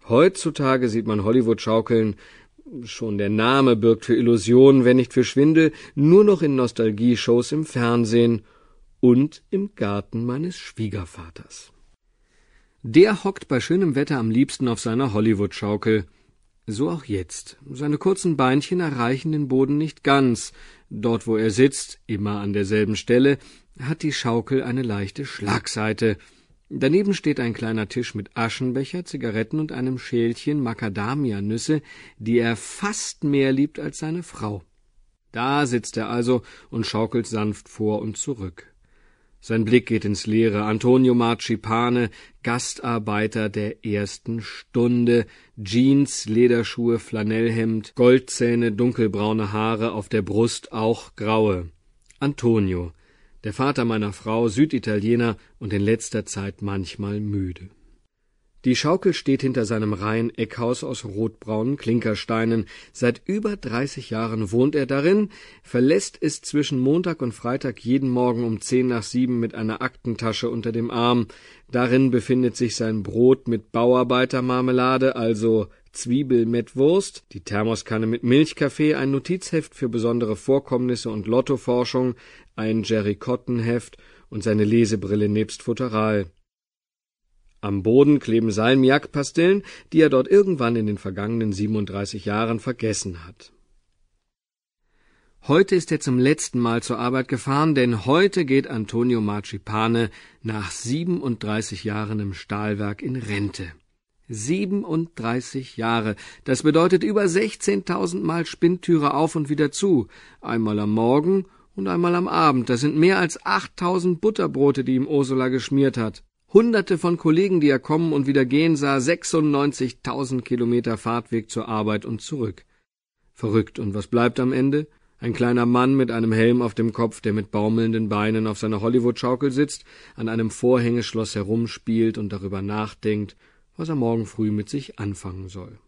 Heutzutage sieht man Hollywood-Schaukeln, schon der Name birgt für Illusionen, wenn nicht für Schwindel, nur noch in Nostalgie-Shows im Fernsehen und im Garten meines Schwiegervaters. Der hockt bei schönem Wetter am liebsten auf seiner Hollywood-Schaukel. So auch jetzt. Seine kurzen Beinchen erreichen den Boden nicht ganz. Dort, wo er sitzt, immer an derselben Stelle, hat die Schaukel eine leichte Schlagseite. Daneben steht ein kleiner Tisch mit Aschenbecher, Zigaretten und einem Schälchen Macadamia-Nüsse, die er fast mehr liebt als seine Frau. Da sitzt er also und schaukelt sanft vor und zurück. Sein Blick geht ins Leere. Antonio Marchipane, Gastarbeiter der ersten Stunde, Jeans, Lederschuhe, Flanellhemd, Goldzähne, dunkelbraune Haare, auf der Brust auch graue. Antonio, der Vater meiner Frau, Süditaliener und in letzter Zeit manchmal müde. Die Schaukel steht hinter seinem Reihen-Eckhaus aus rotbraunen Klinkersteinen. Seit über 30 Jahren wohnt er darin, verlässt es zwischen Montag und Freitag jeden Morgen um 6:10 mit einer Aktentasche unter dem Arm. Darin befindet sich sein Brot mit Bauarbeitermarmelade, also Zwiebelmettwurst, die Thermoskanne mit Milchkaffee, ein Notizheft für besondere Vorkommnisse und Lottoforschung, ein Jerry-Cotton-Heft und seine Lesebrille nebst Futteral. Am Boden kleben Salmiak-Pastillen, die er dort irgendwann in den vergangenen 37 Jahren vergessen hat. Heute ist er zum letzten Mal zur Arbeit gefahren, denn heute geht Antonio Marchipane nach 37 Jahren im Stahlwerk in Rente. 37 Jahre, das bedeutet über 16.000 Mal Spinntüre auf und wieder zu, einmal am Morgen und einmal am Abend. Das sind mehr als 8.000 Butterbrote, die ihm Ursula geschmiert hat. Hunderte von Kollegen, die er kommen und wieder gehen sah, 96.000 Kilometer Fahrtweg zur Arbeit und zurück. Verrückt, und was bleibt am Ende? Ein kleiner Mann mit einem Helm auf dem Kopf, der mit baumelnden Beinen auf seiner Hollywood-Schaukel sitzt, an einem Vorhängeschloss herumspielt und darüber nachdenkt, was er morgen früh mit sich anfangen soll.